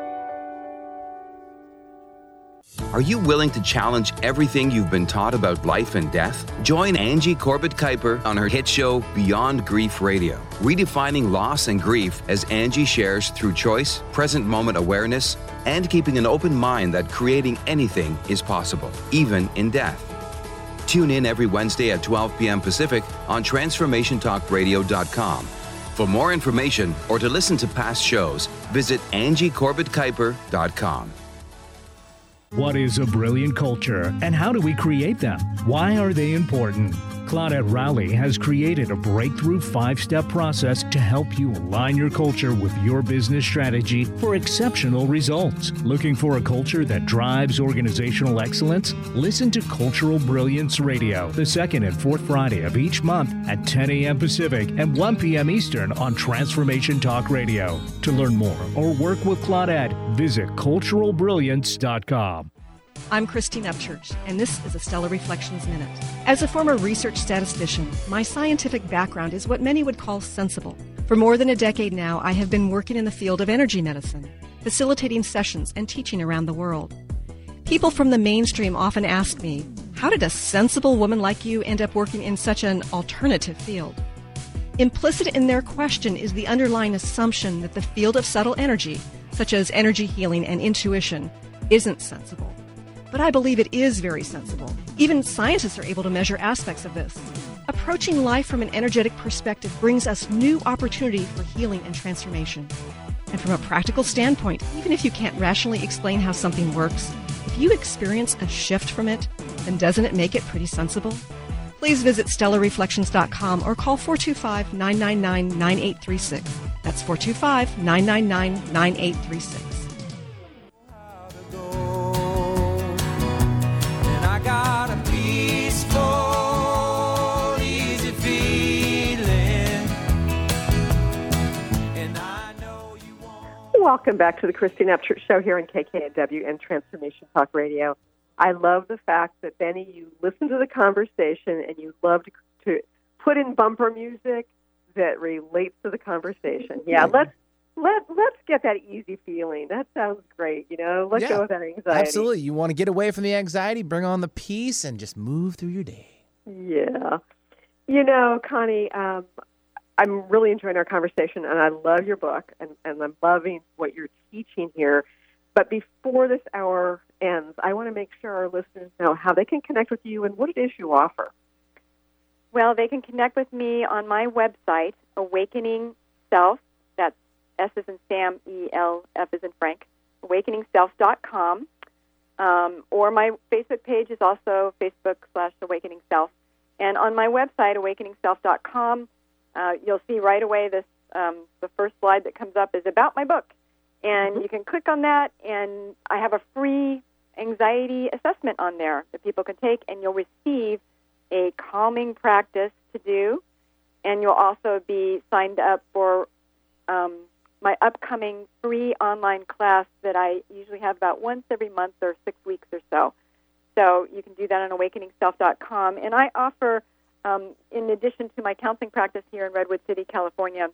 [SPEAKER 12] Are you willing to challenge everything you've been taught about life and death? Join Angie Corbett-Kuiper on her hit show Beyond Grief Radio, redefining loss and grief as Angie shares through choice, present moment awareness, and keeping an open mind that creating anything is possible, even in death. Tune in every Wednesday at twelve p.m. Pacific on transformation talk radio dot com. For more information or to listen to past shows, visit angie corbett kuiper dot com.
[SPEAKER 13] What is a brilliant culture, and how do we create them? Why are they important? Claudette Rowley has created a breakthrough five-step process to help you align your culture with your business strategy for exceptional results. Looking for a culture that drives organizational excellence? Listen to Cultural Brilliance Radio the second and fourth Friday of each month at ten a.m. Pacific and one p.m. Eastern on Transformation Talk Radio. To learn more or work with Claudette, visit cultural brilliance dot com.
[SPEAKER 2] I'm Christine Upchurch, and this is a Stellar Reflections Minute. As a former research statistician, my scientific background is what many would call sensible. For more than a decade now, I have been working in the field of energy medicine, facilitating sessions and teaching around the world. People from the mainstream often ask me, how did a sensible woman like you end up working in such an alternative field? Implicit in their question is the underlying assumption that the field of subtle energy, such as energy healing and intuition, isn't sensible. But I believe it is very sensible. Even scientists are able to measure aspects of this. Approaching life from an energetic perspective brings us new opportunity for healing and transformation. And from a practical standpoint, even if you can't rationally explain how something works, if you experience a shift from it, then doesn't it make it pretty sensible? Please visit stellar reflections dot com or call four two five, nine nine nine, nine eight three six. That's four two five, nine nine nine, nine eight three six.
[SPEAKER 8] Got a peaceful, easy feeling, and I know you want.
[SPEAKER 3] Welcome back to the Christine Upchurch Show here on K K N W and Transformation Talk Radio. I love the fact that, Benny, you listen to the conversation and you love to, to put in bumper music that relates to the conversation. Yeah, let's Let, let's get that easy feeling. That sounds great, you know. Let
[SPEAKER 4] yeah,
[SPEAKER 3] go of that anxiety.
[SPEAKER 4] Absolutely. You want to get away from the anxiety, bring on the peace, and just move through your day.
[SPEAKER 3] Yeah. You know, Connie, um, I'm really enjoying our conversation, and I love your book, and, and I'm loving what you're teaching here. But before this hour ends, I want to make sure our listeners know how they can connect with you and what it is you offer.
[SPEAKER 5] Well, they can connect with me on my website, Awakening Self. That's S as in Sam, E L F as in Frank, awakening self dot com. Um, or my Facebook page is also Facebook slash Awakening Self. And on my website, awakening self dot com, uh, you'll see right away this um, the first slide that comes up is about my book. And mm-hmm. you can click on that, and I have a free anxiety assessment on there that people can take, and you'll receive a calming practice to do. And you'll also be signed up for um, my upcoming free online class that I usually have about once every month or six weeks or so. So you can do that on awakening self dot com. And I offer, um, in addition to my counseling practice here in Redwood City, California,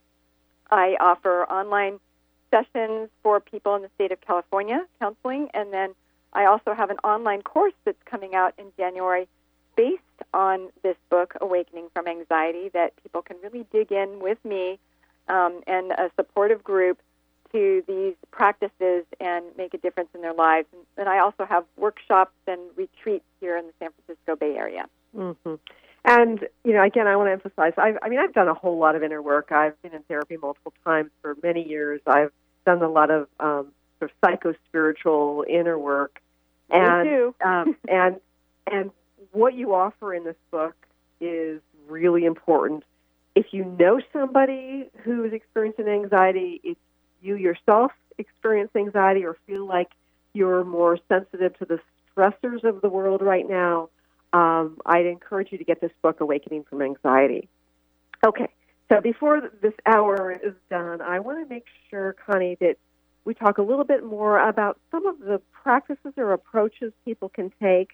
[SPEAKER 5] I offer online sessions for people in the state of California, counseling. And then I also have an online course that's coming out in January based on this book, Awakening from Anxiety, that people can really dig in with me Um, and a supportive group to these practices and make a difference in their lives. And, and I also have workshops and retreats here in the San Francisco Bay Area.
[SPEAKER 3] Mm-hmm. And, you know, again, I want to emphasize, I've, I mean, I've done a whole lot of inner work. I've been in therapy multiple times for many years. I've done a lot of um, sort of psycho-spiritual inner work. And,
[SPEAKER 5] Me too.
[SPEAKER 3] um, and, and what you offer in this book is really important. If you know somebody who is experiencing anxiety, if you yourself experience anxiety or feel like you're more sensitive to the stressors of the world right now, um, I'd encourage you to get this book, Awakening from Anxiety. Okay, so before this hour is done, I want to make sure, Connie, that we talk a little bit more about some of the practices or approaches people can take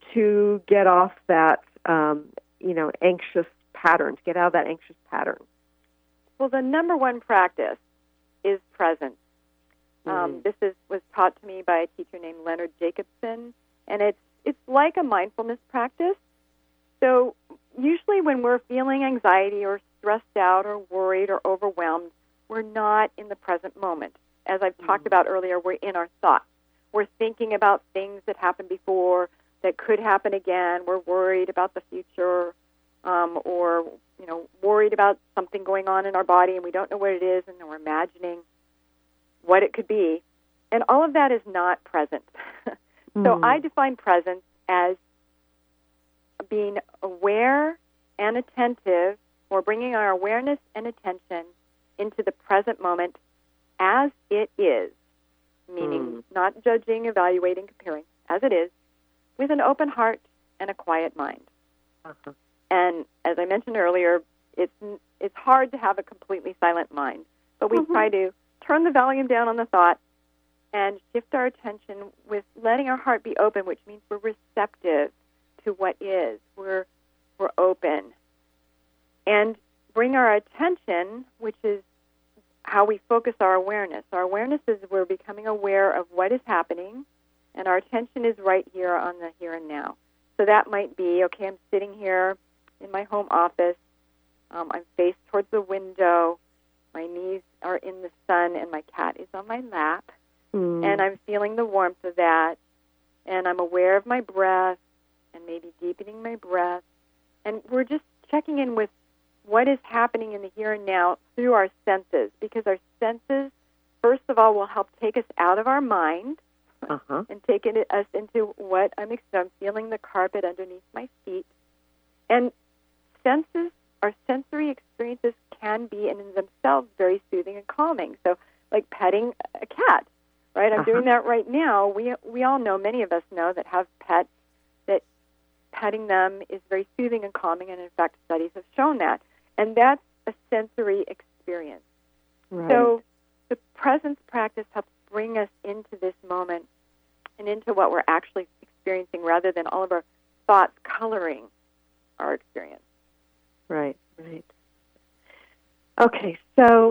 [SPEAKER 3] to get off that, um, you know, anxious pattern, to get out of that anxious pattern.
[SPEAKER 5] Well, the number one practice is presence.
[SPEAKER 3] Mm.
[SPEAKER 5] Um, this is was taught to me by a teacher named Leonard Jacobson, and it's it's like a mindfulness practice. So usually when we're feeling anxiety or stressed out or worried or overwhelmed, we're not in the present moment. As I've mm. talked about earlier, we're in our thoughts. We're thinking about things that happened before that could happen again. We're worried about the future. Um, or, you know, worried about something going on in our body and we don't know what it is, and then we're imagining what it could be. And all of that is not present. mm. So I define presence as being aware and attentive, or bringing our awareness and attention into the present moment as it is, meaning
[SPEAKER 3] Mm.
[SPEAKER 5] not judging, evaluating, comparing, as it is, with an open heart and a quiet mind.
[SPEAKER 3] Uh-huh.
[SPEAKER 5] And as I mentioned earlier, it's it's hard to have a completely silent mind, but we
[SPEAKER 3] Mhm.
[SPEAKER 5] try to turn the volume down on the thought and shift our attention with letting our heart be open, which means we're receptive to what is. We're we're open. And bring our attention, which is how we focus our awareness. Our awareness is we're becoming aware of what is happening, and our attention is right here on the here and now. So that might be, okay, I'm sitting here in my home office. Um, I'm faced towards the window. My knees are in the sun, and my cat is on my lap.
[SPEAKER 3] Mm.
[SPEAKER 5] And I'm feeling the warmth of that. And I'm aware of my breath and maybe deepening my breath. And we're just checking in with what is happening in the here and now through our senses, because our senses, first of all, will help take us out of our mind
[SPEAKER 3] Uh-huh.
[SPEAKER 5] and take it, us into what I'm, I'm feeling the carpet underneath my feet. And senses, our sensory experiences can be in themselves very soothing and calming. So like petting a cat, right? I'm
[SPEAKER 3] Uh-huh.
[SPEAKER 5] doing that right now. We we all know, many of us know that have pets, that petting them is very soothing and calming, and in fact studies have shown that. And that's a sensory experience.
[SPEAKER 3] Right.
[SPEAKER 5] So the presence practice helps bring us into this moment and into what we're actually experiencing rather than all of our thoughts coloring our experience.
[SPEAKER 3] Right, right. Okay, so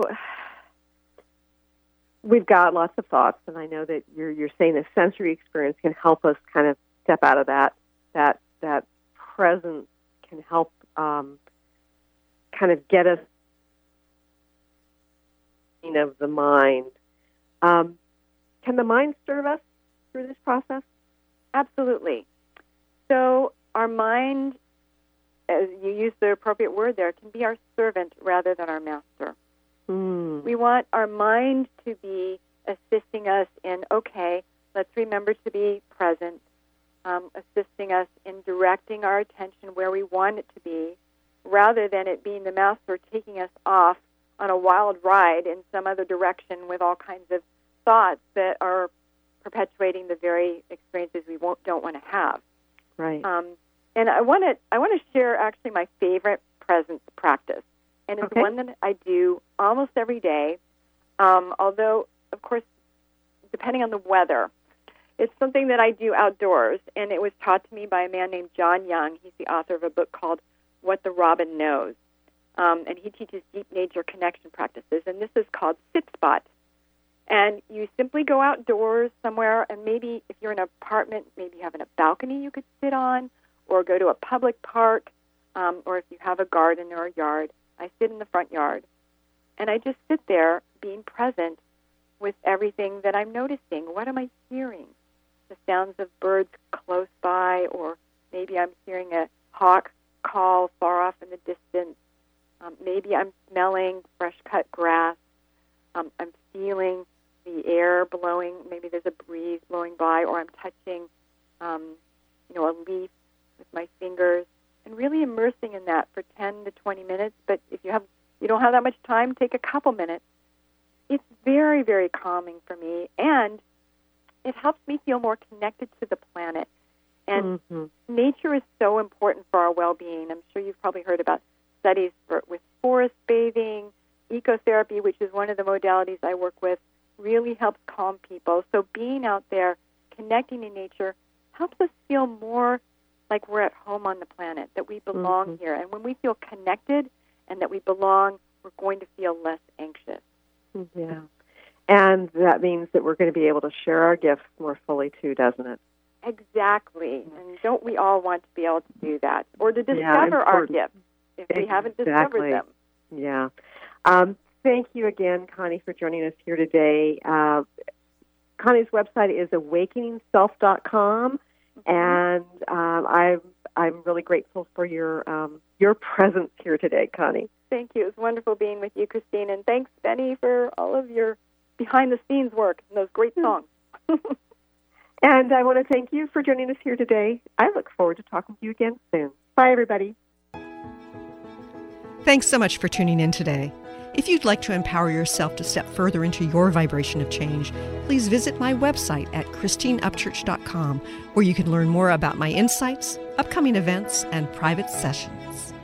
[SPEAKER 3] we've got lots of thoughts, and I know that you're you're saying the sensory experience can help us kind of step out of that. That that presence can help um, kind of get us of the mind. Um, can the mind serve us through this process?
[SPEAKER 5] Absolutely. So our mind, as you use the appropriate word there, can be our servant rather than our master.
[SPEAKER 3] Mm.
[SPEAKER 5] We want our mind to be assisting us in, okay, let's remember to be present, um, assisting us in directing our attention where we want it to be, rather than it being the master taking us off on a wild ride in some other direction with all kinds of thoughts that are perpetuating the very experiences we won't, don't want to have.
[SPEAKER 3] Right.
[SPEAKER 5] Um, and I want to I want to share actually my favorite presence practice, and it's
[SPEAKER 3] Okay.
[SPEAKER 5] one that I do almost every day. Um, although, of course, depending on the weather, it's something that I do outdoors, and it was taught to me by a man named John Young. He's the author of a book called What the Robin Knows, um, and he teaches deep nature connection practices, and this is called Sit Spot. And you simply go outdoors somewhere, and maybe if you're in an apartment, maybe you have a balcony you could sit on, or go to a public park, um, or if you have a garden or a yard. I sit in the front yard, and I just sit there being present with everything that I'm noticing. What am I hearing? The sounds of birds close by, or maybe I'm hearing a hawk call far off in the distance. Um, maybe I'm smelling fresh-cut grass. Um, I'm feeling the air blowing. Maybe there's a breeze blowing by, or I'm touching, um, you know, a leaf with my fingers, and really immersing in that for ten to twenty minutes. But if you have, you don't have that much time, take a couple minutes. It's very, very calming for me, and it helps me feel more connected to the planet. And
[SPEAKER 3] mm-hmm.
[SPEAKER 5] nature is so important for our well-being. I'm sure you've probably heard about studies for, with forest bathing, ecotherapy, which is one of the modalities I work with, really helps calm people. So being out there, connecting to nature, helps us feel more like we're at home on the planet, that we belong
[SPEAKER 3] mm-hmm.
[SPEAKER 5] here. And when we feel connected and that we belong, we're going to feel less anxious.
[SPEAKER 3] Yeah. And that means that we're going to be able to share our gifts more fully, too, doesn't it?
[SPEAKER 5] Exactly. And don't we all want to be able to do that? Or to discover
[SPEAKER 3] yeah,
[SPEAKER 5] our gifts if we haven't
[SPEAKER 3] exactly.
[SPEAKER 5] discovered them.
[SPEAKER 3] Yeah. Um, thank you again, Connie, for joining us here today. Uh, Connie's website is awakening self dot com, mm-hmm. and um, I'm I'm really grateful for your um, your presence here today, Connie.
[SPEAKER 5] Thank you. It was wonderful being with you, Christine, and thanks, Benny, for all of your behind-the-scenes work and those great songs.
[SPEAKER 3] And I want to thank you for joining us here today. I look forward to talking to you again soon. Bye, everybody.
[SPEAKER 2] Thanks so much for tuning in today. If you'd like to empower yourself to step further into your vibration of change, please visit my website at christine upchurch dot com, where you can learn more about my insights, upcoming events, and private sessions.